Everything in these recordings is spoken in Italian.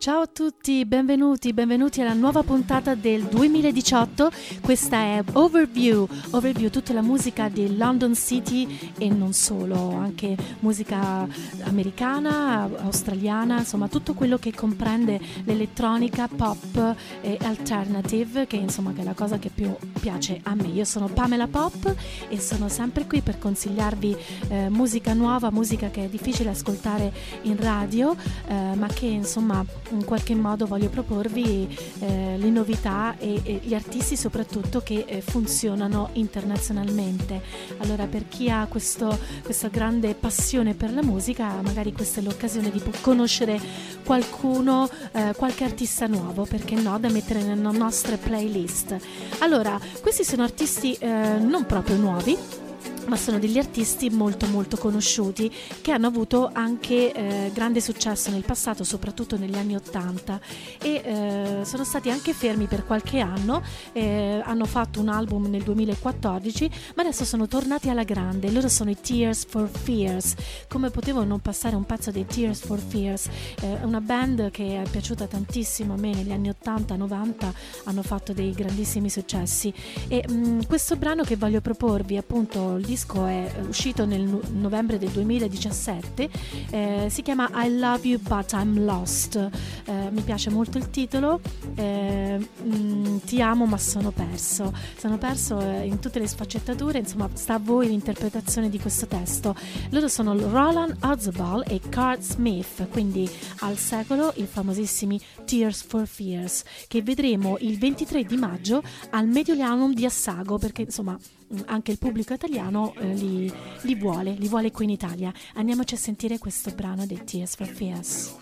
Ciao a tutti, benvenuti alla nuova puntata del 2018. Questa è Overview, tutta la musica di London City e non solo, anche musica americana, australiana, insomma tutto quello che comprende l'elettronica, pop e alternative, che insomma che è la cosa che più piace a me. Io sono Pamela Pop e sono sempre qui per consigliarvi musica nuova, musica che è difficile ascoltare in radio, ma che insomma in qualche modo voglio proporvi le novità e gli artisti soprattutto che funzionano internazionalmente. Allora, per chi ha questa grande passione per la musica, magari questa è l'occasione di conoscere qualcuno, qualche artista nuovo, perché no, da mettere nelle nostre playlist. Allora, questi sono artisti non proprio nuovi, ma sono degli artisti molto molto conosciuti che hanno avuto anche grande successo nel passato, soprattutto negli anni 80, e sono stati anche fermi per qualche anno, hanno fatto un album nel 2014, ma adesso sono tornati alla grande. Loro sono i Tears for Fears. Come potevo non passare un pezzo dei Tears for Fears? Una band che è piaciuta tantissimo a me negli anni 80-90, hanno fatto dei grandissimi successi, e questo brano che voglio proporvi, appunto il disco è uscito nel novembre del 2017, si chiama I Love You But I'm Lost. Mi piace molto il titolo, ti amo ma sono perso in tutte le sfaccettature, insomma sta a voi l'interpretazione di questo testo. Loro sono Roland Orzabal e Cart Smith, quindi al secolo i famosissimi Tears for Fears, che vedremo il 23 di maggio al Mediolanum di Assago, perché insomma anche il pubblico italiano li vuole qui in Italia. Andiamoci a sentire questo brano dei Tears for Fears.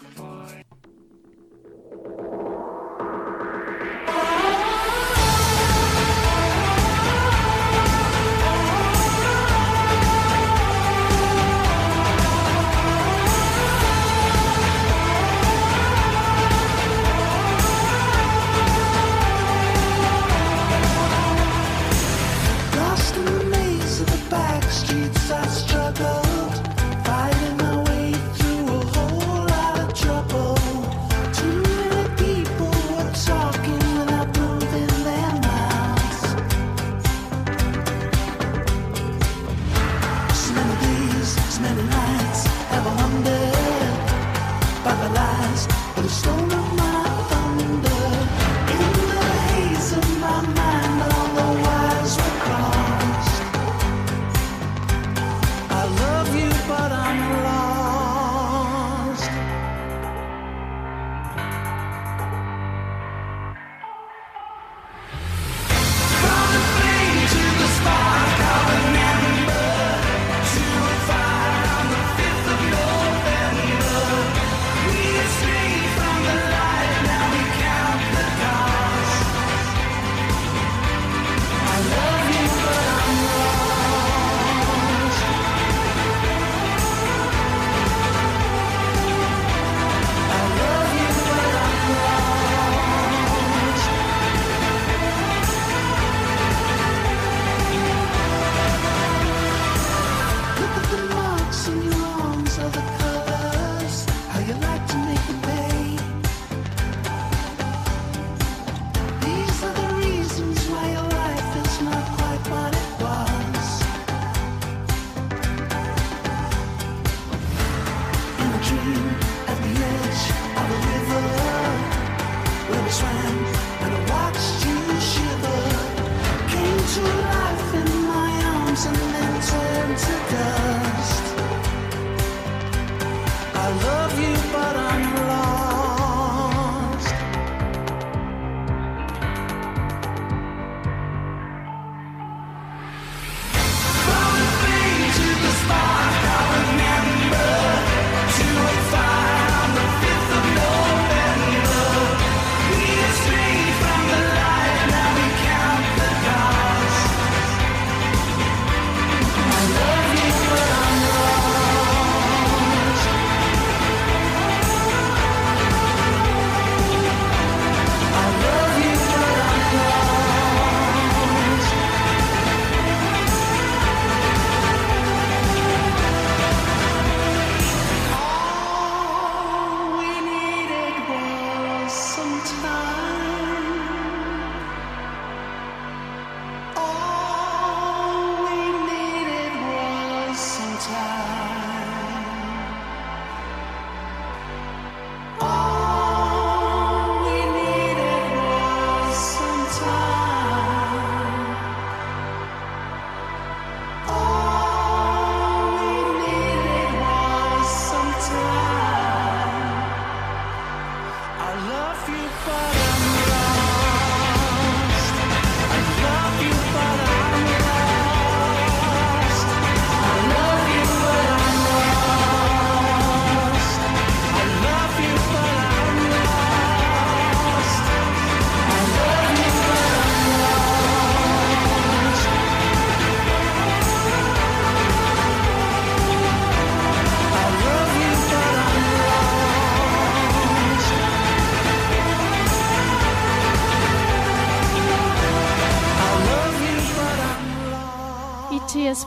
I struggled, fighting my way through a whole lot of trouble. Too many people were talking without moving their mouths. So many days, so many nights, have I wondered by the lies that have stolen my thunder. In the haze of my mind, all the wires were crossed. I love you, but I'm lost. From the flame to the spark of an ember, to a fire on the 5th of November. We escaped from the light.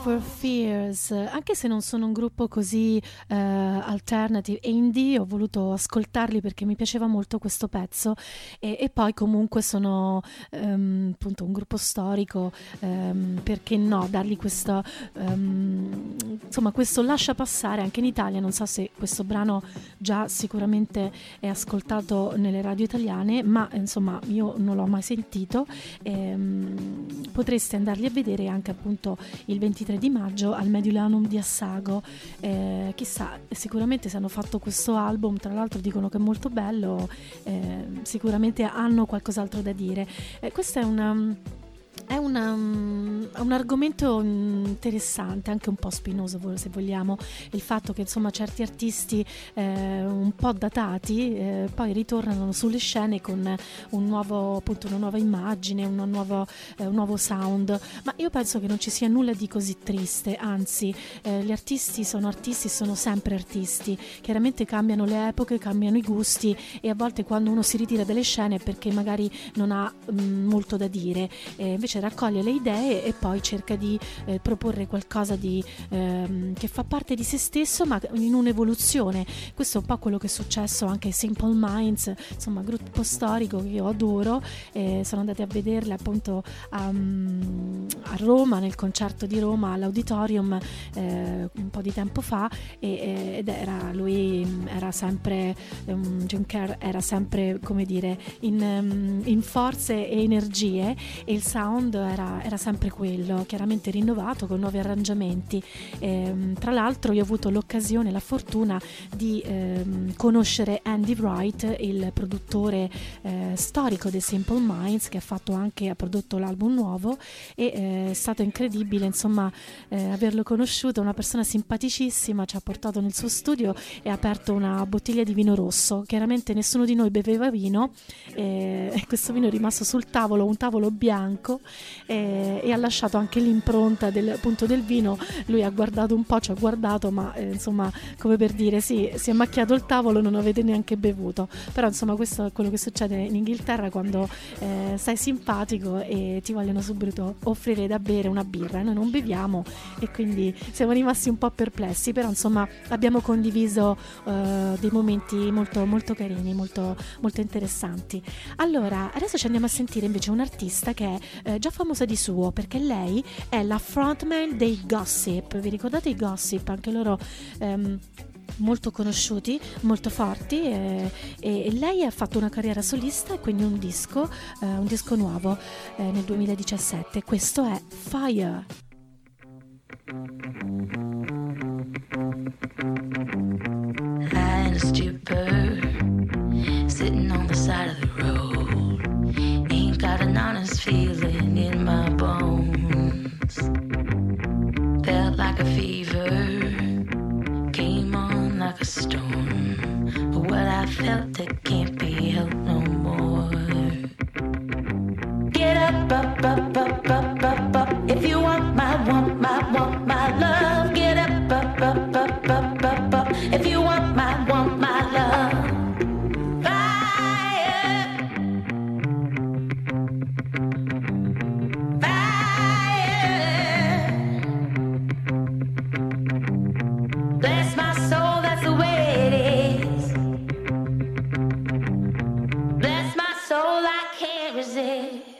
for Fears, anche se non sono un gruppo così alternative e indie, ho voluto ascoltarli perché mi piaceva molto questo pezzo e poi comunque sono appunto un gruppo storico, perché no, dargli questo insomma questo lascia passare anche in Italia. Non so se questo brano già sicuramente è ascoltato nelle radio italiane, ma insomma io non l'ho mai sentito. Potreste andarli a vedere anche appunto il 23 di maggio al Mediolanum di Assago. Chissà, sicuramente se hanno fatto questo album, tra l'altro dicono che è molto bello, sicuramente hanno qualcos'altro da dire. Questa è un argomento interessante, anche un po' spinoso se vogliamo, il fatto che insomma certi artisti un po' datati poi ritornano sulle scene con una nuova immagine, un nuovo sound, ma io penso che non ci sia nulla di così triste, anzi gli artisti sono sempre artisti, chiaramente cambiano le epoche, cambiano i gusti e a volte quando uno si ritira dalle scene è perché magari non ha molto da dire, invece raccoglie le idee e poi cerca di proporre qualcosa che fa parte di se stesso ma in un'evoluzione. Questo è un po' quello che è successo anche ai Simple Minds, insomma gruppo storico che io adoro. Sono andati a vederle appunto a Roma, nel concerto di Roma all'Auditorium un po' di tempo fa, ed era sempre Jim Kerr era sempre, come dire, in forze e energie, e il sound era sempre quello, chiaramente rinnovato con nuovi arrangiamenti. Tra l'altro io ho avuto l'occasione, la fortuna di conoscere Andy Wright, il produttore storico dei Simple Minds, che ha prodotto l'album nuovo, e è stato incredibile insomma averlo conosciuto, una persona simpaticissima, ci ha portato nel suo studio e ha aperto una bottiglia di vino rosso. Chiaramente nessuno di noi beveva vino, e questo vino è rimasto sul tavolo, un tavolo bianco, e ha lasciato anche l'impronta del vino. Lui ha guardato un po', ci ha guardato, ma insomma, come per dire, sì, si è macchiato il tavolo, non avete neanche bevuto. Però insomma questo è quello che succede in Inghilterra quando sei simpatico e ti vogliono subito offrire da bere una birra. Noi non beviamo e quindi siamo rimasti un po' perplessi, però insomma abbiamo condiviso dei momenti molto, molto carini, molto, molto interessanti. Allora adesso ci andiamo a sentire invece un artista che è già famosa di suo, perché lei è la frontman dei Gossip. Vi ricordate i Gossip? Anche loro molto conosciuti, molto forti, e lei ha fatto una carriera solista e quindi un disco nuovo nel 2017. Questo è Fire. I in a stupor, sitting on the side of the road, ain't got an honest feeling in my bones, felt like a fever, came on like a storm, but what I felt that can't be helped no more. Get up, up, up, up, up, up, up, if you want my love. Get up, up, up, up, up, up, up, if you want my love. Fire, fire, bless my soul, that's the way it is. Bless my soul, I can't resist.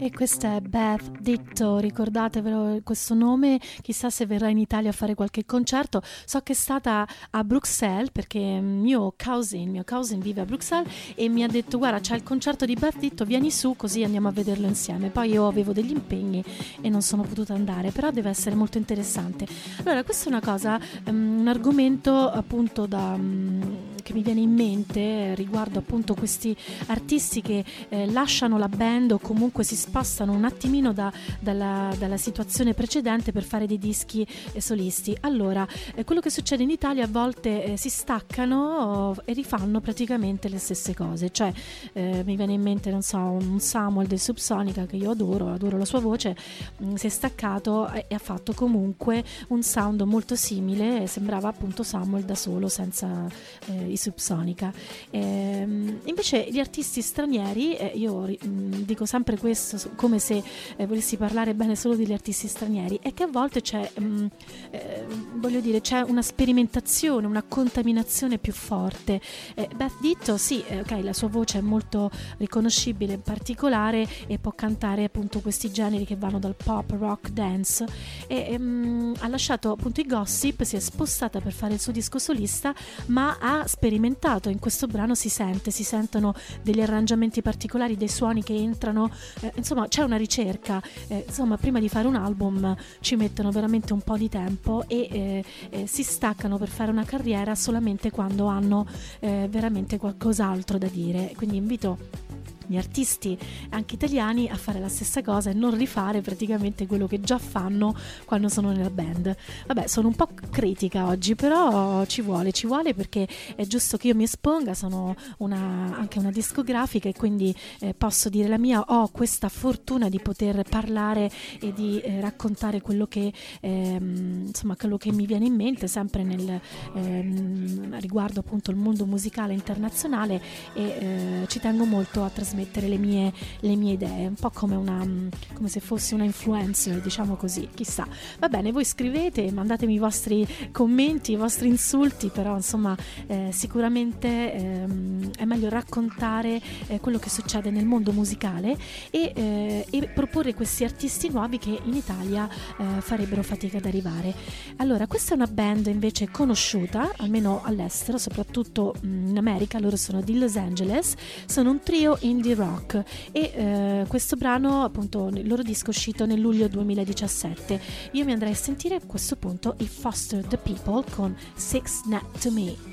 E questa è Beth Ditto, ricordatevelo questo nome, chissà se verrà in Italia a fare qualche concerto. So che è stata a Bruxelles perché mio cousin vive a Bruxelles e mi ha detto guarda c'è il concerto di Beth Ditto, vieni su così andiamo a vederlo insieme. Poi io avevo degli impegni e non sono potuta andare, però deve essere molto interessante. Allora questa è una cosa, un argomento appunto che mi viene in mente riguardo appunto questi artisti che lasciano la band o comunque si spostano un attimino dalla situazione precedente per fare dei dischi solisti. Allora, quello che succede in Italia a volte si staccano e rifanno praticamente le stesse cose, cioè mi viene in mente, non so, un Samuel dei Subsonica che io adoro la sua voce, si è staccato e ha fatto comunque un sound molto simile, sembrava appunto Samuel da solo senza i Subsonica. Invece gli artisti stranieri, io dico sempre questo come se volessi parlare bene solo degli artisti stranieri, è che a volte c'è voglio dire c'è una sperimentazione, una contaminazione più forte. Beth Ditto sì, ok, la sua voce è molto riconoscibile in particolare e può cantare appunto questi generi che vanno dal pop, rock, dance e ha lasciato appunto i Gossip, si è spostata per fare il suo disco solista, ma ha sperimentato. In questo brano si sentono degli arrangiamenti particolari, dei suoni che entrano, insomma c'è una ricerca, insomma prima di fare un album ci mettono veramente un po' di tempo e si staccano per fare una carriera solamente quando hanno veramente qualcos'altro da dire. Quindi invito gli artisti anche italiani a fare la stessa cosa e non rifare praticamente quello che già fanno quando sono nella band. Vabbè, sono un po' critica oggi, però ci vuole perché è giusto che io mi esponga, sono anche una discografica e quindi posso dire la mia, ho questa fortuna di poter parlare e di raccontare quello che insomma quello che mi viene in mente, sempre nel riguardo appunto il mondo musicale internazionale e ci tengo molto a trasmettere le mie idee, un po' come se fossi una influencer, diciamo così, chissà. Va bene, voi scrivete, mandatemi i vostri commenti, i vostri insulti, però insomma sicuramente è meglio raccontare quello che succede nel mondo musicale e proporre questi artisti nuovi che in Italia farebbero fatica ad arrivare. Allora, questa è una band invece conosciuta, almeno all'estero, soprattutto in America. Loro sono di Los Angeles, sono un trio indie rock e questo brano, appunto, il loro disco è uscito nel luglio 2017. Io mi andrei a sentire a questo punto i Foster the People con Six Net to Me.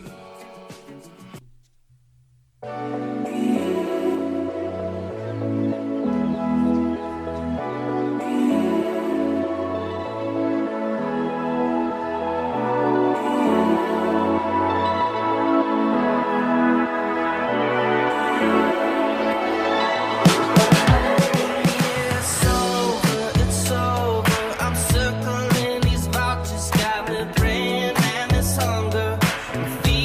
Circling these vouchers got me praying, and this hunger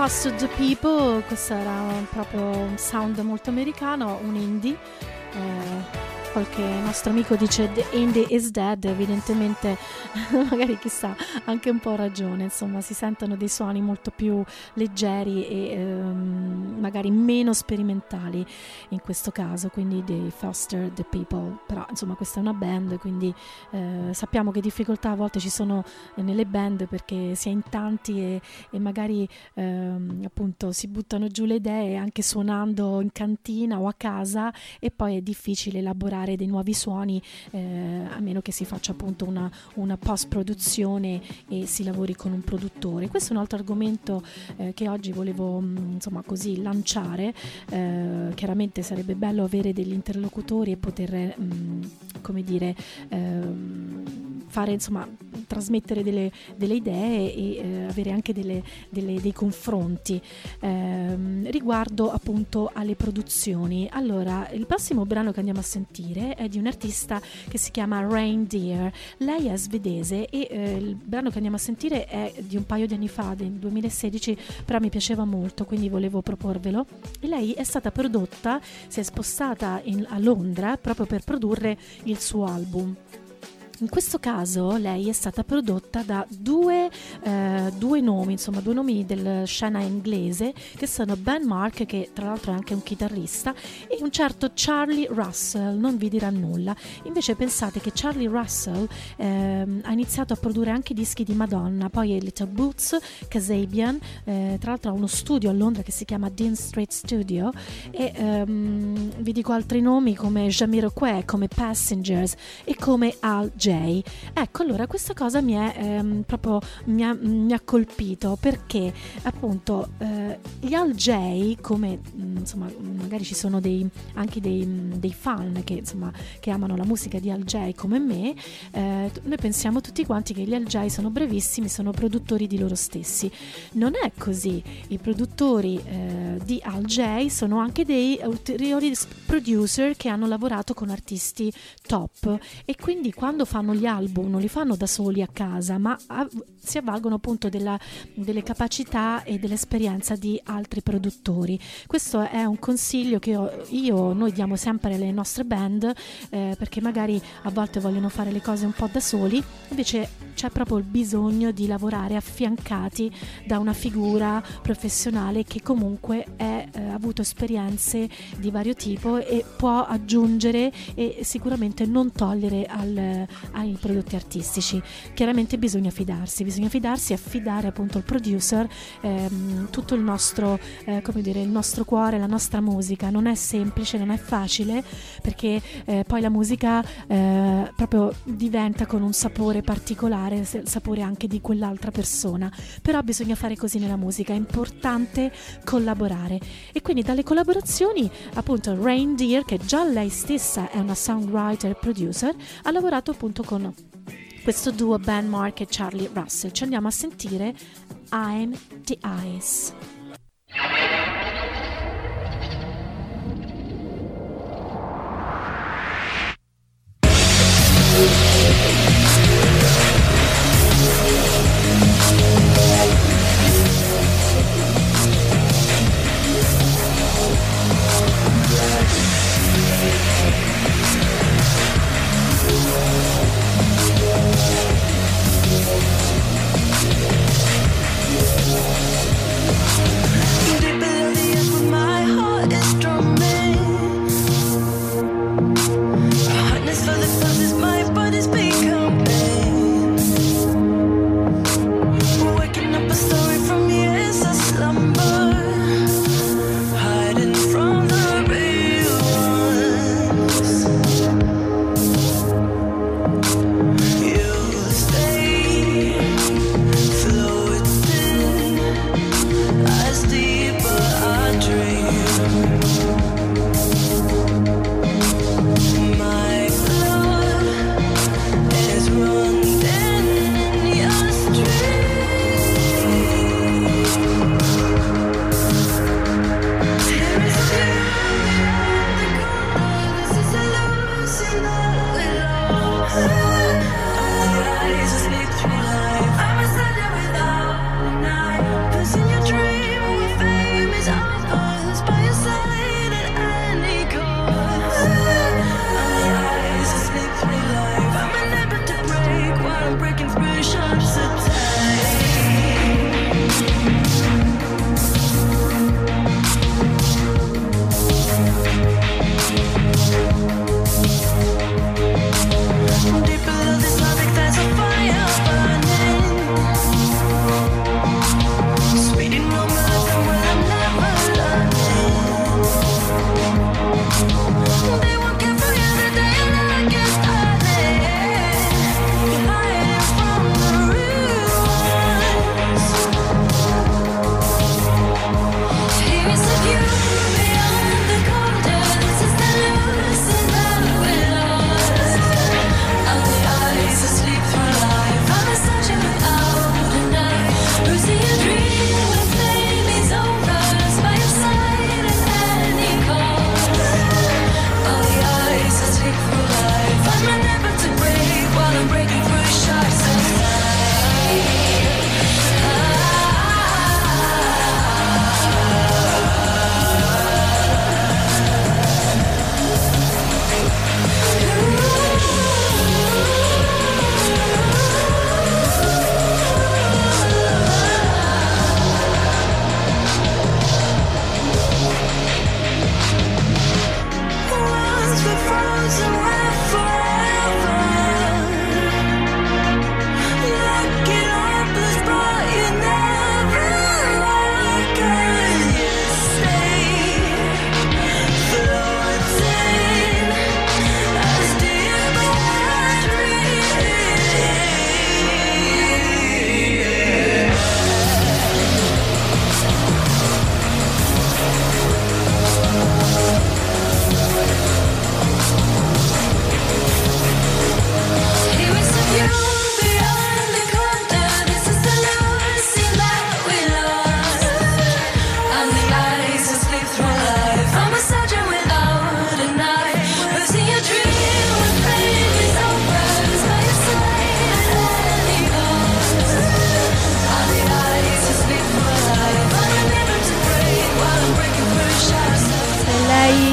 Foster the People, questo era proprio un sound molto americano, un indie. Qualche nostro amico dice The indie is dead, evidentemente magari chissà, anche un po' ragione, insomma si sentono dei suoni molto più leggeri e magari meno sperimentali in questo caso, quindi dei Foster the People, però insomma questa è una band, quindi sappiamo che difficoltà a volte ci sono nelle band perché si è in tanti e magari appunto si buttano giù le idee anche suonando in cantina o a casa e poi è difficile elaborare dei nuovi suoni a meno che si faccia appunto una post produzione e si lavori con un produttore. Questo è un altro argomento che oggi volevo insomma così lanciare. Chiaramente sarebbe bello avere degli interlocutori e poter come dire fare insomma trasmettere delle idee e avere anche dei confronti riguardo appunto alle produzioni. Allora, il prossimo brano che andiamo a sentire è di un artista che si chiama Reindeer. Lei è svedese e il brano che andiamo a sentire è di un paio di anni fa, del 2016, però mi piaceva molto, quindi volevo proporvelo. E lei è stata prodotta, si è spostata a Londra proprio per produrre il suo album. In questo caso lei è stata prodotta da due nomi, insomma due nomi del scena inglese, che sono Ben Mark, che tra l'altro è anche un chitarrista, e un certo Charlie Russell. Non vi dirà nulla. Invece pensate che Charlie Russell ha iniziato a produrre anche dischi di Madonna, poi Little Boots, Kasabian, tra l'altro ha uno studio a Londra che si chiama Dean Street Studio, e vi dico altri nomi come Jamiroquai, come Passengers e come Al J. Ecco, allora questa cosa mi ha colpito perché appunto gli Al J, come insomma magari ci sono anche dei fan che insomma che amano la musica di Al J come me, noi pensiamo tutti quanti che gli Al J sono bravissimi, sono produttori di loro stessi. Non è così. I produttori di Al J sono anche dei ulteriori producer che hanno lavorato con artisti top, e quindi quando fanno gli album non li fanno da soli a casa, ma si avvalgono appunto delle capacità e dell'esperienza di altri produttori. Questo è un consiglio che noi diamo sempre alle nostre band, perché magari a volte vogliono fare le cose un po' da soli, invece c'è proprio il bisogno di lavorare affiancati da una figura professionale che comunque ha avuto esperienze di vario tipo e può aggiungere e sicuramente non togliere ai prodotti artistici. Chiaramente bisogna fidarsi e affidare appunto al producer tutto il nostro il nostro cuore, la nostra musica. Non è semplice, non è facile, perché poi la musica proprio diventa con un sapore particolare, il sapore anche di quell'altra persona, però bisogna fare così nella musica, è importante collaborare. E quindi dalle collaborazioni appunto Reindeer, che già lei stessa è una songwriter e producer, ha lavorato appunto con questo duo Ben Mark e Charlie Russell. Ci andiamo a sentire I'm the Ice. Deep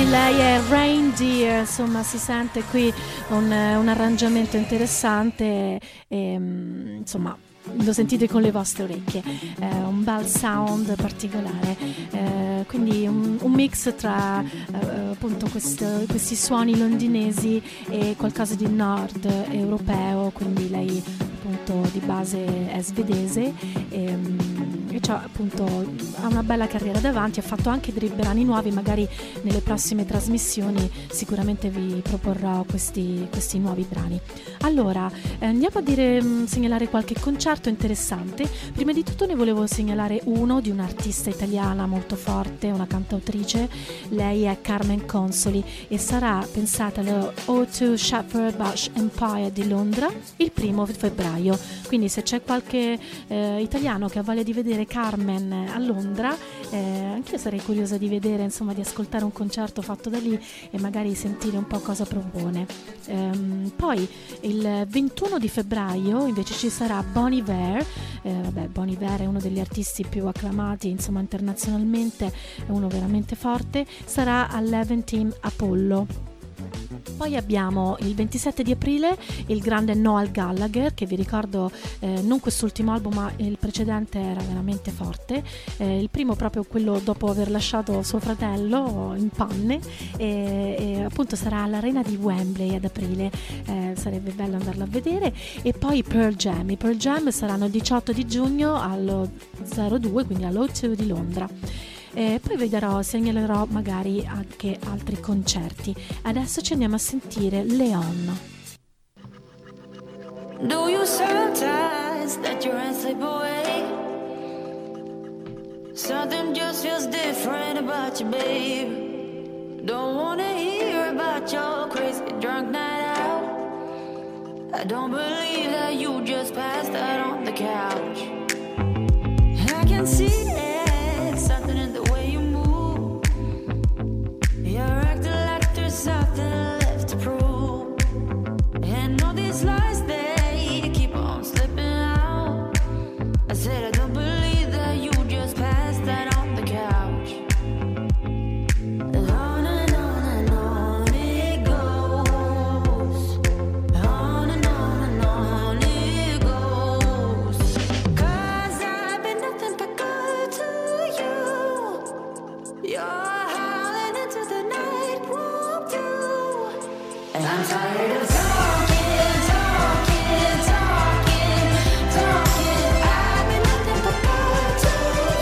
Lei è Reindeer, insomma si sente qui un arrangiamento interessante e, insomma lo sentite con le vostre orecchie, un bel sound particolare, quindi un mix tra appunto questi suoni londinesi e qualcosa di nord europeo, quindi lei appunto di base è svedese e appunto ha una bella carriera davanti, ha fatto anche dei brani nuovi, magari nelle prossime trasmissioni sicuramente vi proporrò questi nuovi brani. Allora andiamo a segnalare qualche concerto interessante. Prima di tutto ne volevo segnalare uno di un'artista italiana molto forte, una cantautrice. Lei è Carmen Consoli e sarà, pensate, allo O2 Shepherd Bush Empire di Londra il 1 febbraio, quindi se c'è qualche italiano che ha voglia di vedere Carmen a Londra, anche io sarei curiosa di vedere, insomma, di ascoltare un concerto fatto da lì e magari sentire un po' cosa propone. Poi il 21 di febbraio invece ci sarà Bon Iver. Bon Iver è uno degli artisti più acclamati, insomma, internazionalmente, è uno veramente forte, sarà all'Eventim Apollo. Poi abbiamo il 27 di aprile il grande Noel Gallagher, che vi ricordo non quest'ultimo album ma il precedente era veramente forte, il primo proprio quello dopo aver lasciato suo fratello in panne, e appunto sarà all'Arena di Wembley ad aprile, sarebbe bello andarlo a vedere. E poi i Pearl Jam saranno il 18 di giugno allo 02, quindi all'O2 di Londra. Poi segnalerò magari anche altri concerti. Adesso ci andiamo a sentire Leon. Do you sometimes let your hands slip away? Something just feels different about you, babe. Don't wanna hear about your crazy drunk night out. I don't believe that you just passed out on the couch. I can see it, something in the way you move. You're acting like there's something left to prove. And all these lies, they keep on slipping out. I said I don't believe that you just passed that on the couch. On and on and on it goes. On and on and on it goes. 'Cause I've been nothing but good to you. You're howling into the night, won't do. And I'm tired of talking, talking, talking, talking. I've been nothing but good to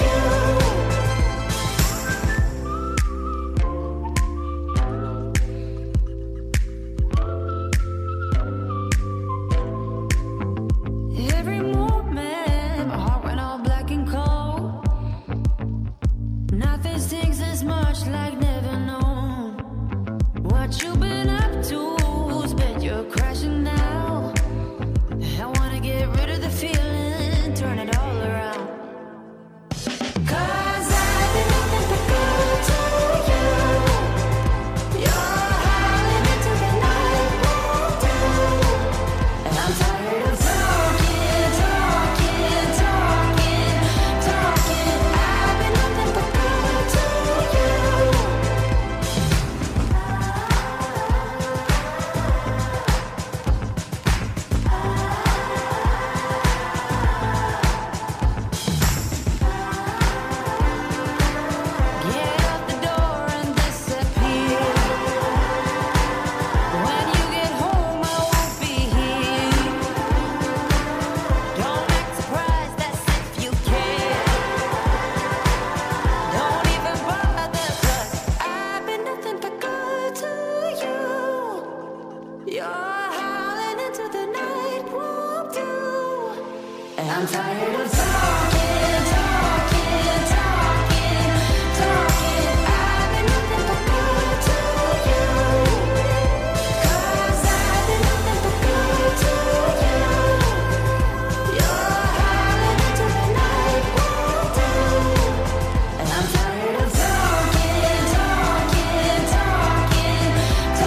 you. Every moment, my heart went all black and cold. Nothing stings as much like never known. What you been up to? Bet you're crashing now. I wanna get rid of the feeling, turn it all around. 'Cause I've been nothing but good to you. You're howling into the night, won't do. And I'm tired of talking, talking, talking, talking. I've been nothing but good to you. Get out the door and disappear. When you get home, I won't be here. Don't act surprised, that's if you care. Don't even bother, 'cause I've been nothing but good to you. You're howling into the night, won't do. And I'm tired of talking, talking, talking, talking. I've been nothing but good to you. 'Cause I've been nothing but good to you. You're howling into the night, won't do. And I'm tired of talking, talking, talking,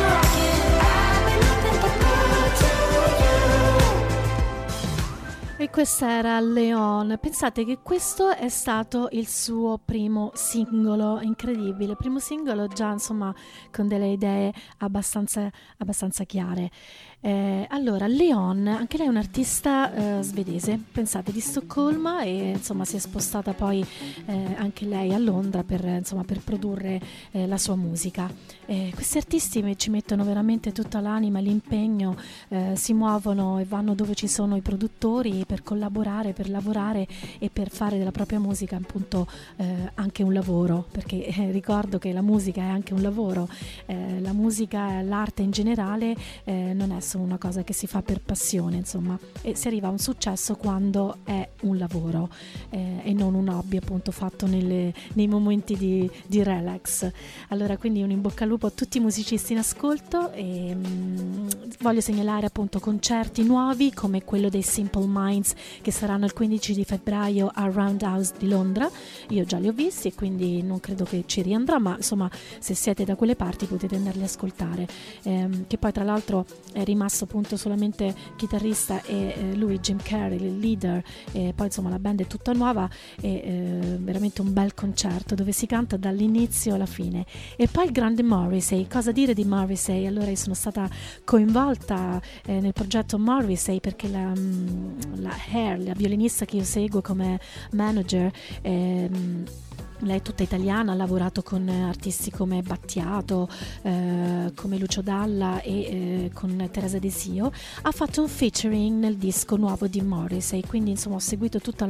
talking. I've been nothing but good to you. E Questa era Leon. Pensate che questo è stato il suo primo singolo, incredibile, primo singolo già insomma con delle idee abbastanza chiare. Allora, Leon, anche lei è un'artista svedese, pensate, di Stoccolma, e insomma si è spostata poi anche lei a Londra per produrre la sua musica. Questi artisti ci mettono veramente tutta l'anima, l'impegno, si muovono e vanno dove ci sono i produttori per collaborare, per lavorare e per fare della propria musica appunto anche un lavoro, perché ricordo che la musica è anche un lavoro, la musica, l'arte in generale non è solo una cosa che si fa per passione, insomma, e si arriva a un successo quando è un lavoro e non un hobby appunto fatto nei momenti di relax. Allora, quindi un in bocca al lupo a tutti i musicisti in ascolto, e voglio segnalare appunto concerti nuovi come quello dei Simple Minds che saranno il 15 di febbraio al Roundhouse di Londra. Io già li ho visti e quindi non credo che ci riandrò, ma insomma se siete da quelle parti potete andarli a ascoltare, che poi tra l'altro è rimasto appunto solamente chitarrista e lui Jim Carrey il leader, e poi insomma la band è tutta nuova, e veramente un bel concerto dove si canta dall'inizio alla fine. E poi il grande Morrissey, cosa dire di Morrissey? Allora, io sono stata coinvolta nel progetto Morrissey perché la Hair, la violinista che io seguo come manager, lei è tutta italiana, ha lavorato con artisti come Battiato, come Lucio Dalla e con Teresa Desio. Ha fatto un featuring nel disco nuovo di Morrissey, quindi insomma ho seguito tutta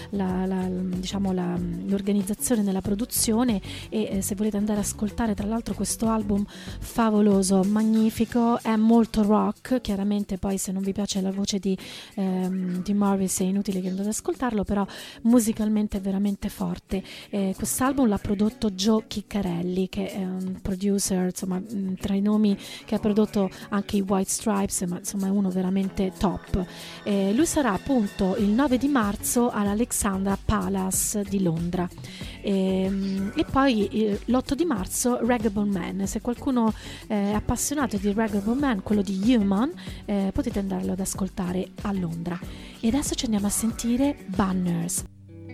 l'organizzazione nella produzione, e se volete andare ad ascoltare tra l'altro questo album favoloso, magnifico, è molto rock, chiaramente poi se non vi piace la voce di Morrissey è inutile che andate ad ascoltarlo, però musicalmente è veramente forte. Quest'album l'ha prodotto Joe Chiccarelli, che è un producer, insomma, tra i nomi, che ha prodotto anche i White Stripes, ma insomma è uno veramente top. Lui sarà appunto il 9 di marzo all'Alexandra Palace di Londra, e poi l'8 di marzo Rag'n'Bone Man. Se qualcuno è appassionato di Rag'n'Bone Man, quello di Human, potete andarlo ad ascoltare a Londra. E adesso ci andiamo a sentire Banners.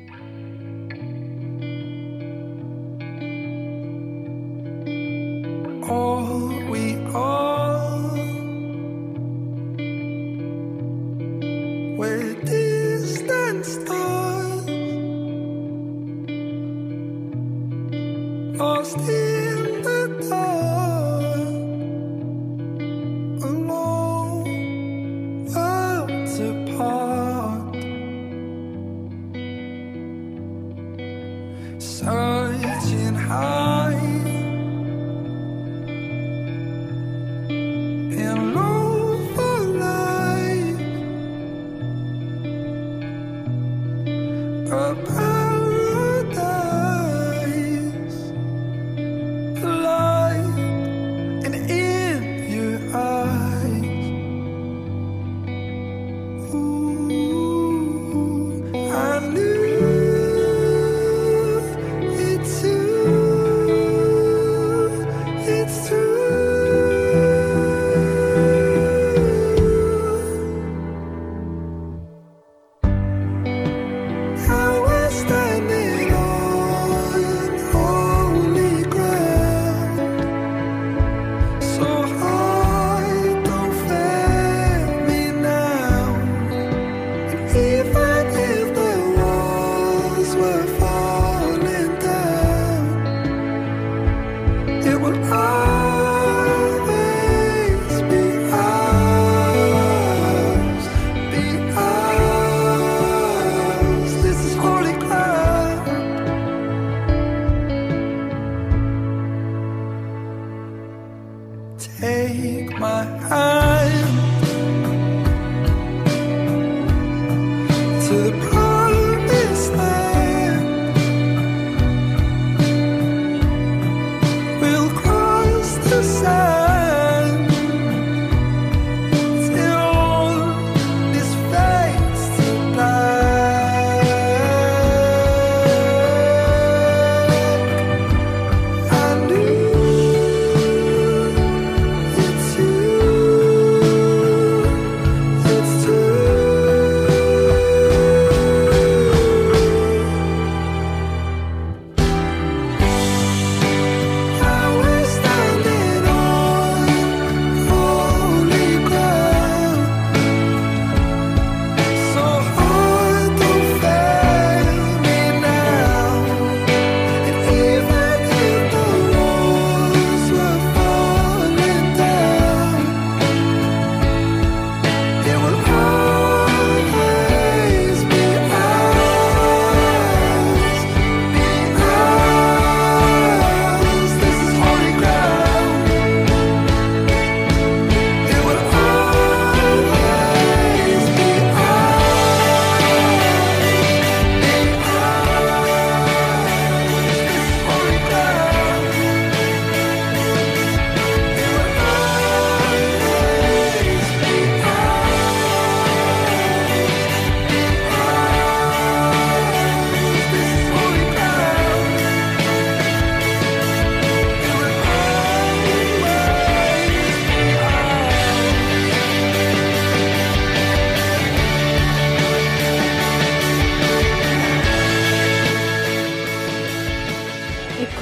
All we are, we're distant stars, lost in the dark, alone, worlds apart, searching high and low for life, a paradise, light and in your eyes. Ooh, I knew it's you, it's true. Take my hand to the promised land. We'll cross the sand till this fades to black. I knew it's you, it's true.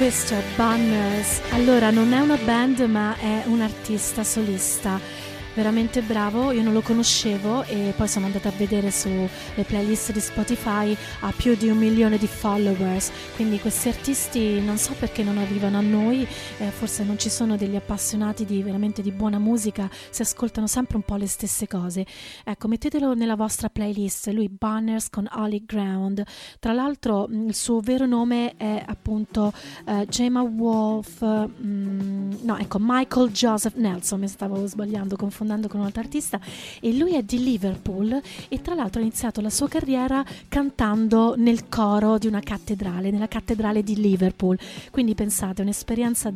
Questo è Banners. Allora, non è una band, ma è un artista solista. Veramente bravo, io non lo conoscevo e poi sono andata a vedere sulle playlist di Spotify, ha più di 1 milione di followers, quindi questi artisti non so perché non arrivano a noi, forse non ci sono degli appassionati veramente di buona musica, si ascoltano sempre un po' le stesse cose. Ecco, mettetelo nella vostra playlist, lui Banners con Holy Ground. Tra l'altro il suo vero nome è appunto Gemma Wolf, Michael Joseph Nelson, mi stavo sbagliando, confondendo con un altro artista, e lui è di Liverpool e tra l'altro ha iniziato la sua carriera cantando nel coro di una cattedrale, nella cattedrale di Liverpool, quindi pensate, un'esperienza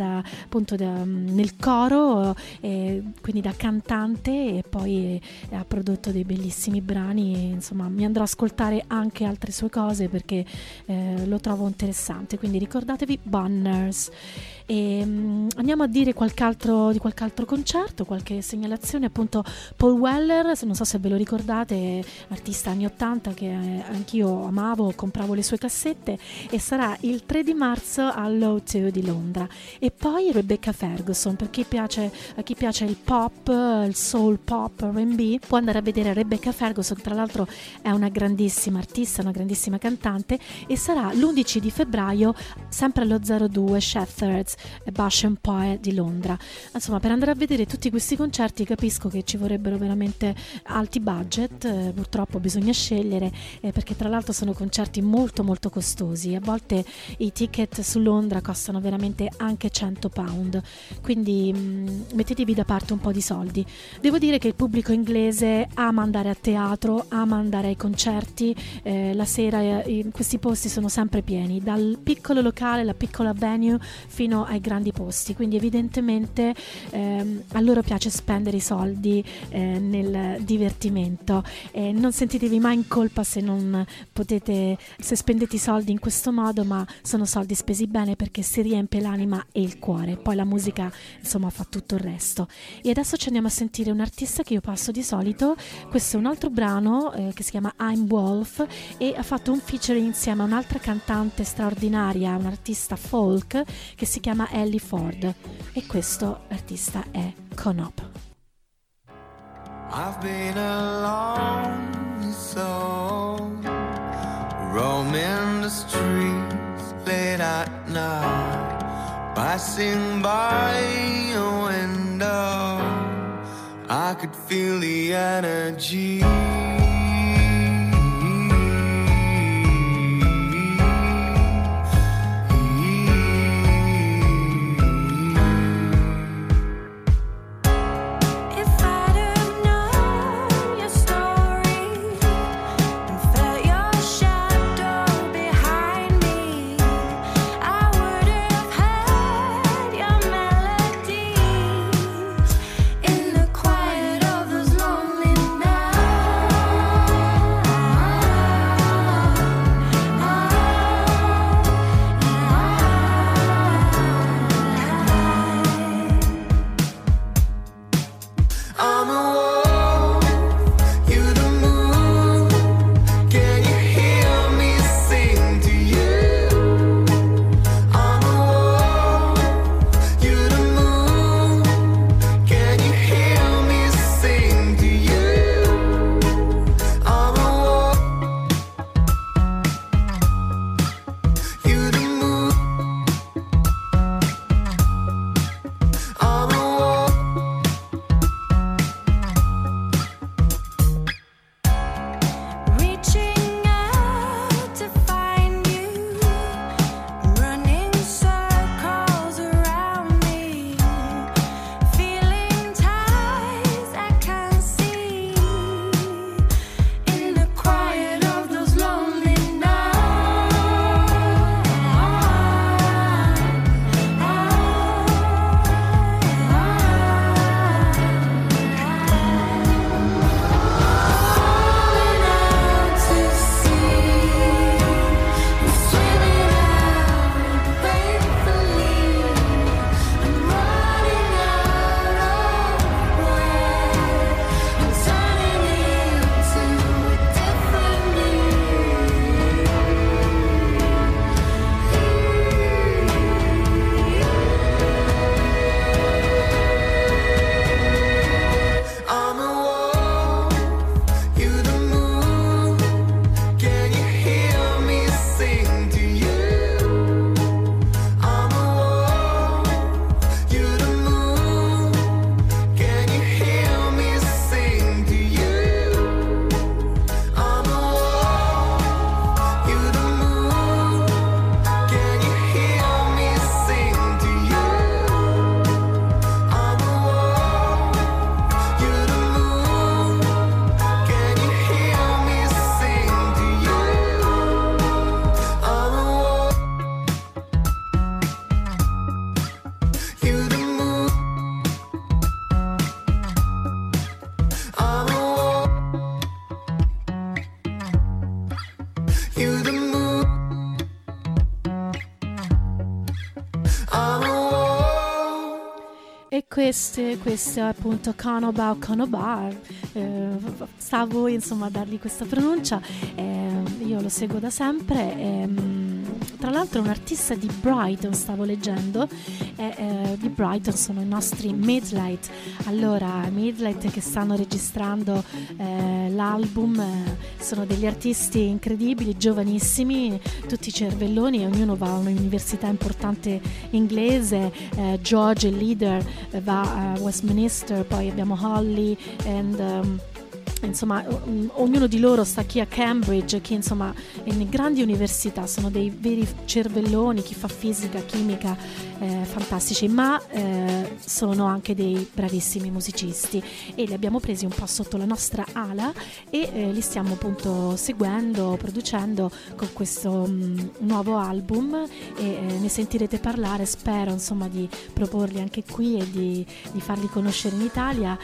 nel coro, quindi da cantante, e poi ha prodotto dei bellissimi brani, e, insomma, mi andrò a ascoltare anche altre sue cose perché lo trovo interessante, quindi ricordatevi Banners. E andiamo a dire qualche altro concerto, qualche segnalazione. Appunto Paul Weller, non so se ve lo ricordate, artista anni 80 che anch'io amavo, compravo le sue cassette, e sarà il 3 di marzo all'O2 di Londra. E poi Rebecca Ferguson, per a chi piace il pop, il soul pop, R&B, può andare a vedere Rebecca Ferguson. Tra l'altro è una grandissima artista, una grandissima cantante, e sarà l'11 di febbraio sempre allo 02 Shepherds Bush Empire di Londra. Insomma, per andare a vedere tutti questi concerti capisco che ci vorrebbero veramente alti budget, purtroppo bisogna scegliere, perché tra l'altro sono concerti molto molto costosi, a volte i ticket su Londra costano veramente anche £100, quindi mettetevi da parte un po' di soldi. Devo dire che il pubblico inglese ama andare a teatro, ama andare ai concerti, la sera questi posti sono sempre pieni, dal piccolo locale, la piccola venue fino ai grandi posti, quindi evidentemente a loro piace spendere i soldi nel divertimento, non sentitevi mai in colpa se spendete i soldi in questo modo, ma sono soldi spesi bene perché si riempie l'anima e il cuore, poi la musica insomma fa tutto il resto. E adesso ci andiamo a sentire un artista che io passo di solito, questo è un altro brano che si chiama I'm Wolf, e ha fatto un featuring insieme a un'altra cantante straordinaria, un'artista folk che si chiama Ellie Ford, e questo artista è Con-Op. I've been alone, so roaming the streets late at night, passing by your window, I could feel the energy. In the quiet of those lonely nights. E questo è appunto Conobar, stavo insomma a dargli questa pronuncia, io lo seguo da sempre, tra l'altro è un artista di Brighton, stavo leggendo, di Brighton sono i nostri Midlight. Allora, Midlight che stanno registrando l'album, sono degli artisti incredibili, giovanissimi, tutti cervelloni, ognuno va a un'università importante inglese. George, il leader, va a Westminster, poi abbiamo Holly insomma ognuno di loro sta qui a Cambridge, che insomma in grandi università, sono dei veri cervelloni, chi fa fisica, chimica, fantastici, ma sono anche dei bravissimi musicisti, e li abbiamo presi un po' sotto la nostra ala e li stiamo appunto seguendo, producendo con questo nuovo album, e ne sentirete parlare, spero insomma di proporli anche qui e di farli conoscere in Italia.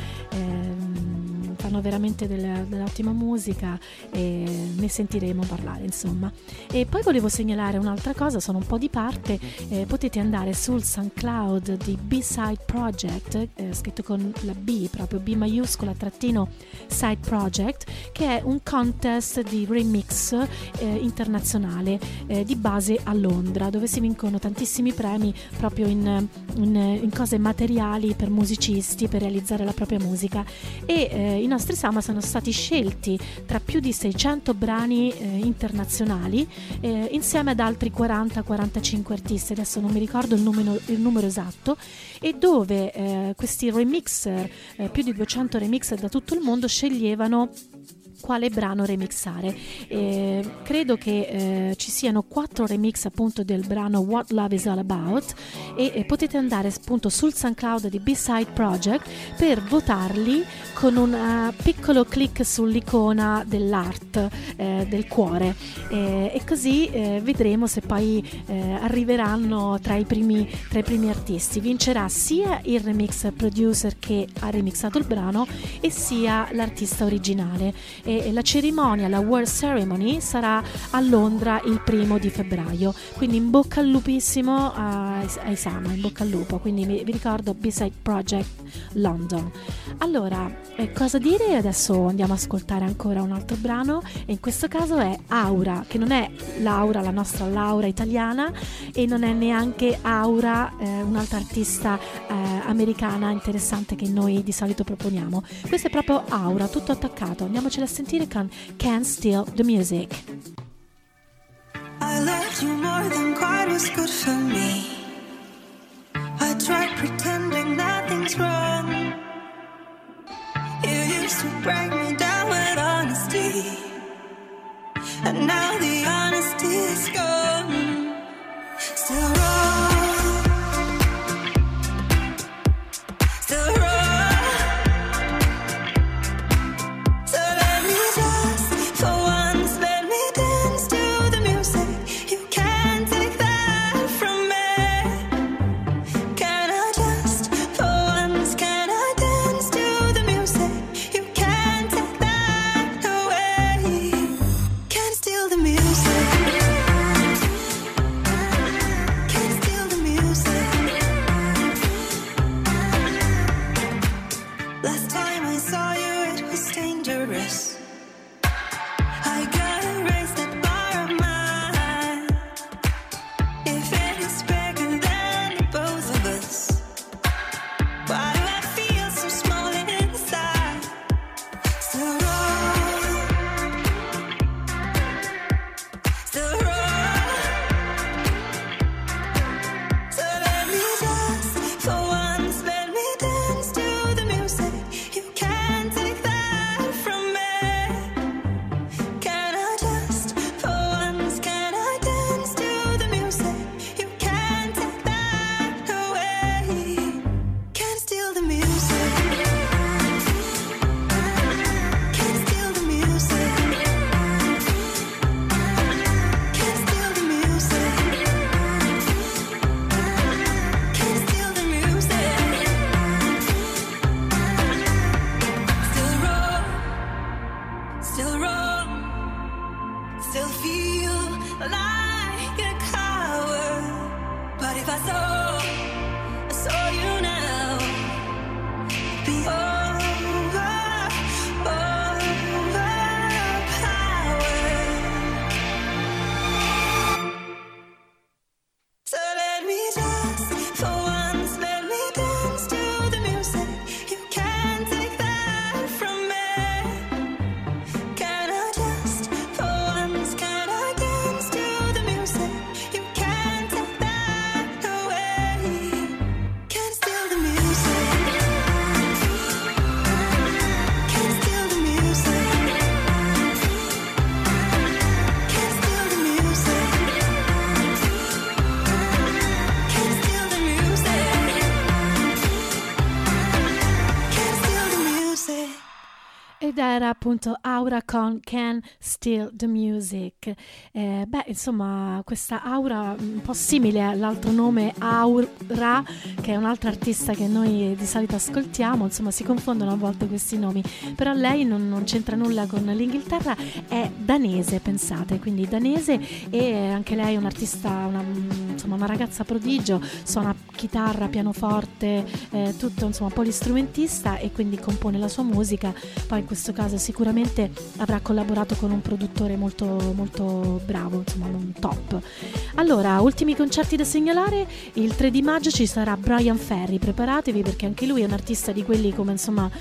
Fanno veramente dell'ottima musica e ne sentiremo parlare insomma. E poi volevo segnalare un'altra cosa, sono un po' di parte, potete andare sul SoundCloud di B-Side Project, scritto con la B, proprio B maiuscola _Side Project, che è un contest di remix internazionale di base a Londra, dove si vincono tantissimi premi proprio in cose materiali per musicisti, per realizzare la propria musica, e i nostri Sama sono stati scelti tra più di 600 brani internazionali, insieme ad altri 40-45 artisti, adesso non mi ricordo il numero esatto, e dove questi remixer, più di 200 remixer da tutto il mondo, sceglievano quale brano remixare. Credo che ci siano 4 remix appunto del brano What Love Is All About, e potete andare appunto sul SoundCloud di B-Side Project per votarli con un piccolo click sull'icona dell'art, del cuore, e così vedremo se poi arriveranno tra i primi artisti. Vincerà sia il remix producer che ha remixato il brano e sia l'artista originale. E la cerimonia, la World Ceremony, sarà a Londra il 1 di febbraio, quindi in bocca al lupissimo ai Sama, in bocca al lupo. Quindi vi ricordo B-Side Project London. Allora, cosa dire? Adesso andiamo ad ascoltare ancora un altro brano, e in questo caso è Aura, che non è Laura, la nostra Laura italiana, e non è neanche Aura, un'altra artista americana interessante che noi di solito proponiamo. Questo è proprio Aura, tutto attaccato. Andiamocela a sentire con Can't Steal the Music. I loved you more than quite was good for me. I tried pretending nothing's wrong. You used to break me down with honesty, and now the honesty is gone. Still wrong, still wrong. Ed era appunto Aura con Can Steal the Music. Insomma, questa Aura un po' simile all'altro nome Aura, che è un'altra artista che noi di solito ascoltiamo, insomma si confondono a volte questi nomi, però lei non c'entra nulla con l'Inghilterra, è danese, pensate, quindi danese, e anche lei è un'artista, una ragazza prodigio, suona chitarra, pianoforte, tutto, insomma polistrumentista, e quindi compone la sua musica. Poi in questo caso sicuramente avrà collaborato con un produttore molto, molto bravo, insomma un top. Allora, ultimi concerti da segnalare: il 3 di maggio ci sarà Bryan Ferry, preparatevi perché anche lui è un artista di quelli come insomma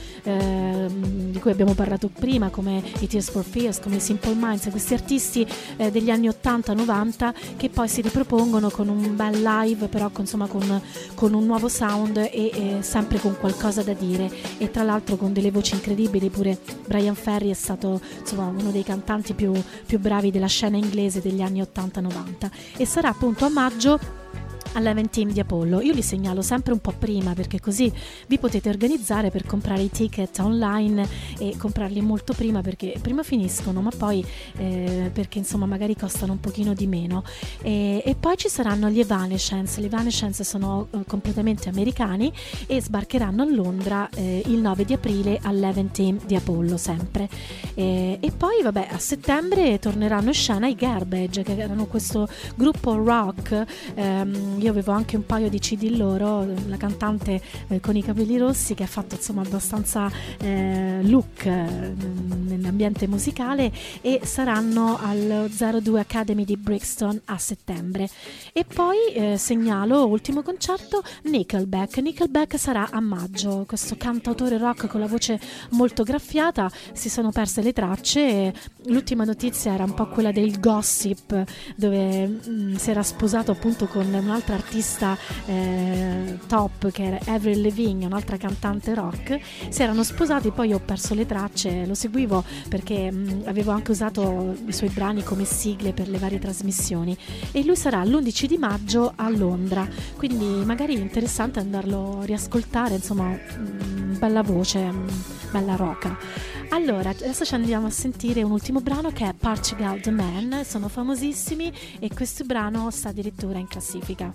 di cui abbiamo parlato prima, come i Tears for Fears, come i Simple Minds, questi artisti degli anni 80-90 che poi si ripropongono con un bel live, però con un nuovo sound e sempre con qualcosa da dire, e tra l'altro con delle voci incredibili. Pure Bryan Ferry è stato insomma uno dei cantanti più bravi della scena inglese degli anni 80-90, e sarà appunto a maggio all'11 di Apollo. Io li segnalo sempre un po' prima perché così vi potete organizzare per comprare i ticket online e comprarli molto prima, perché prima finiscono, ma poi perché insomma magari costano un pochino di meno, e poi ci saranno gli Evanescence sono completamente americani e sbarcheranno a Londra il 9 di aprile all'11 di Apollo sempre, e poi vabbè a settembre torneranno in scena i Garbage, che erano questo gruppo rock. Io avevo anche un paio di CD loro, la cantante con i capelli rossi, che ha fatto insomma abbastanza look nell'ambiente musicale, e saranno al 02 Academy di Brixton a settembre. E poi segnalo ultimo concerto Nickelback sarà a maggio. Questo cantautore rock con la voce molto graffiata, si sono perse le tracce, l'ultima notizia era un po' quella del gossip, dove si era sposato appunto con un'altra artista top che era Avril Lavigne, un'altra cantante rock. Si erano sposati, poi ho perso le tracce, lo seguivo perché avevo anche usato i suoi brani come sigle per le varie trasmissioni, e lui sarà l'11 di maggio a Londra, quindi magari è interessante andarlo a riascoltare, insomma bella voce, bella roca. Allora, adesso ci andiamo a sentire un ultimo brano che è Portugal The Man, sono famosissimi e questo brano sta addirittura in classifica.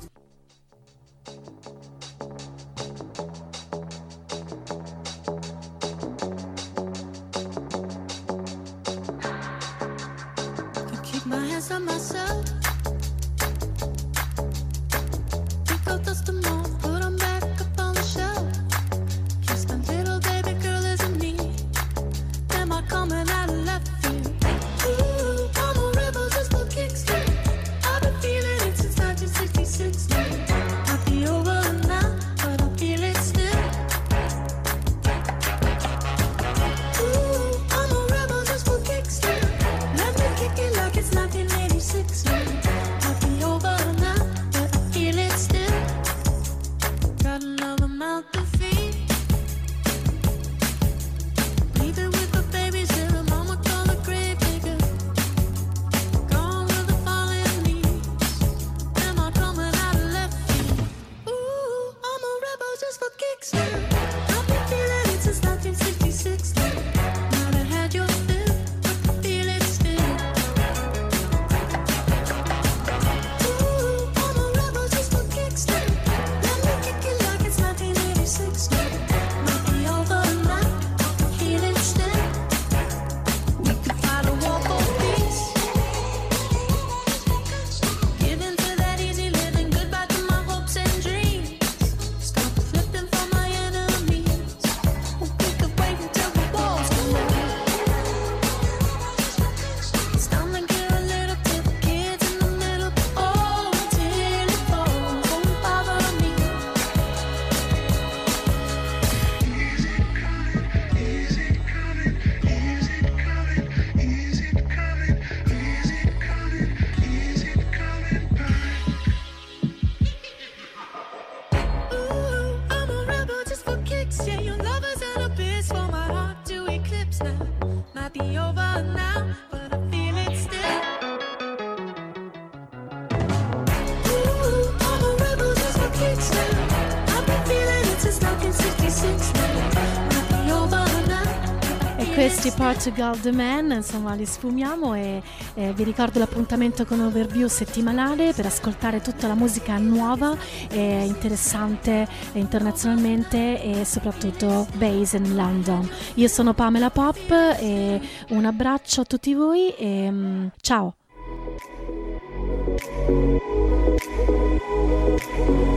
Questi Portugal The Man, insomma, li sfumiamo e vi ricordo l'appuntamento con Overview settimanale per ascoltare tutta la musica nuova e interessante internazionalmente e soprattutto based in London. Io sono Pamela Pop e un abbraccio a tutti voi e ciao!